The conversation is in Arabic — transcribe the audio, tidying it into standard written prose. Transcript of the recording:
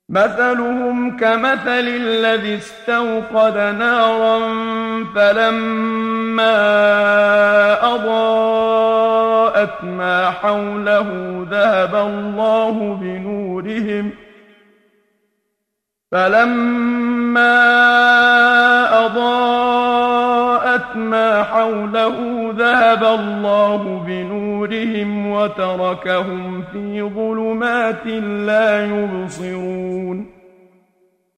مثلهم كمثل الذي استوقد نارا فلما أضاءت ما حوله ذهب الله بنورهم وتركهم في ظلمات لا يبصرون